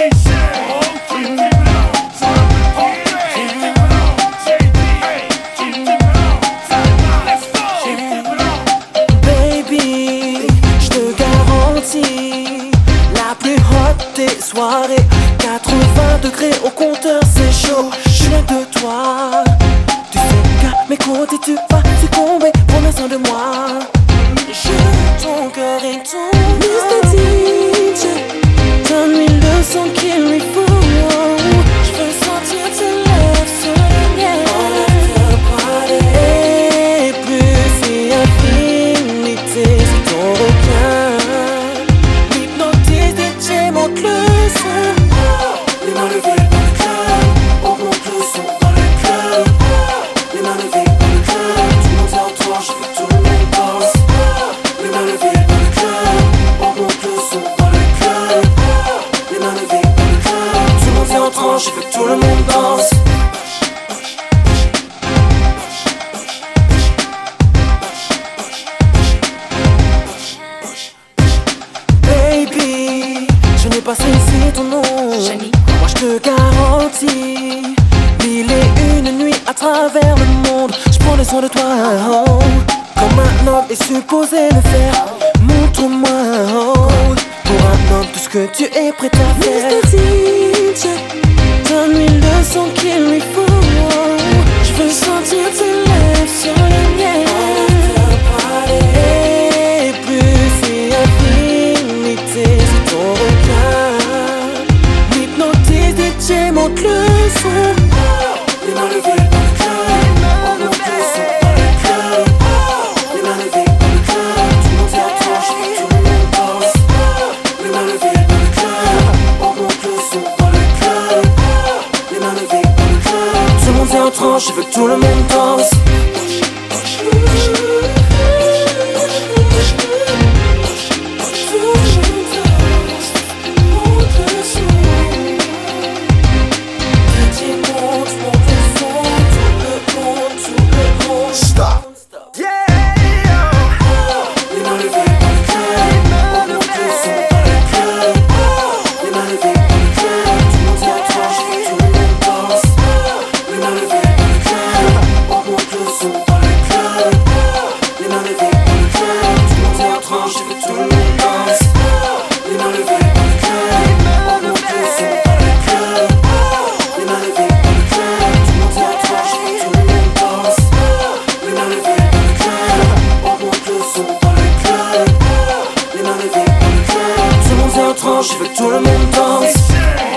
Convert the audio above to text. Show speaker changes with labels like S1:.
S1: Baby, je te garantis la plus haute des soirées. 80 degrés au compteur, c'est chaud. Je suis loin de toi. Tu sais qu'à mes côtés tu vas succomber. Promets soin de moi. Je veux ton cœur et ton Mr. DJ, donne-lui le son qu'il lui faut. Je veux sentir tes lèvres sur les miennes. Et plus si infinité, c'est ton requin. M'hypnotise DJ, monte le son. Les mains levées dans le club, on monte le son dans le club. Les mains levées dans le club, tout le monde est en tranche, je veux tout le monde danse. Les mains levées dans le club, on monte le son dans le club. Les mains levées dans le club, tout le monde est en tranche, je veux tout le monde danse. Baby, je n'ai pas saisi ton nom. Moi je te garantis 1001 nuits à travers le monde. Je prends le soin de toi, comme un homme est supposé le faire. Montre-moi, pour un homme tout ce que tu es prêt à faire. Mr. DJ, donne-lui le son qu'il lui faut. Je veux sentir tes lèvres sur les miennes. Et plus si infinité, c'est ton regard. M'hypnotise DJ, monte le son. Les mains levées dans le club, on monte le son dans le club. Les mains levées dans le club, tout le monde est en tranche, tout le monde danse. Les mains levées dans le club, on monte le son dans le club. Les mains levées dans le club, tout le monde est en tranche, je veux que tout le monde danse. Je veux que tout le monde danse.